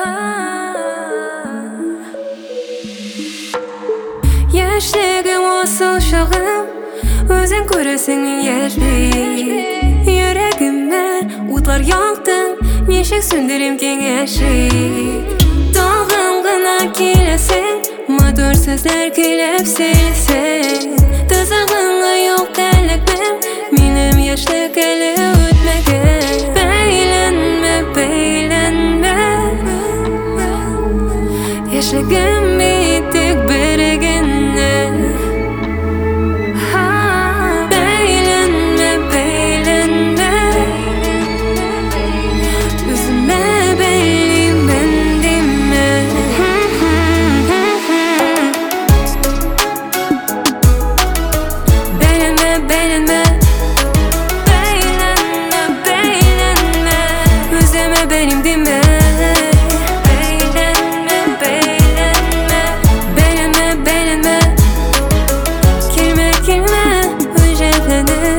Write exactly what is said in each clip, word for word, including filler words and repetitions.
Yaşligim osal şağım, özün göresin yerlik. Yüreğime utlar yaktın, neşek söndürüm kengeşik. Dağım gına kilesin, madur sözler gülüp silsin. Tızağına yok delikmem, benim yaşlık eli ötmegen. Beylenme, beylenme, yaşligim bittik beregen. Beğenme, beğenme, beğenme, üzeme benim dime. Beğenme, beğenme, beğenme, beğenme, kelime kelime ücretlenir.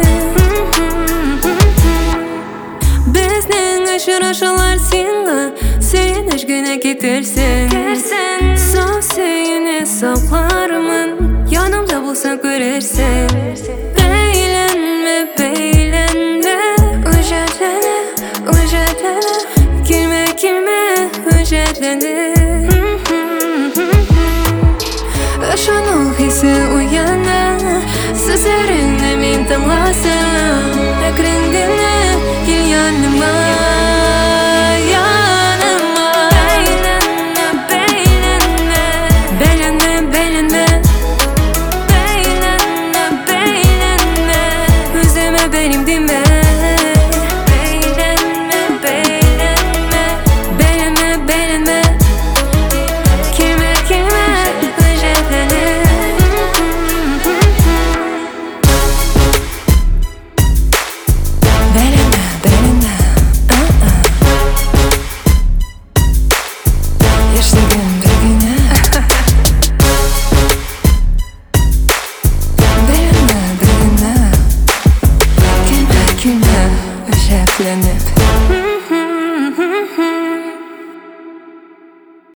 Bizning aşıraşalar senga, suyunish güne getirsin. Son suyuni saklarımın, yanımda bulsan görersin. Beğenme, beğenme, ücretlene, ücretlene, kelime kelime ücretlene. Aşanıl hissi uyana, sözlerine min tınlasın. Ekrindine gel yanıma.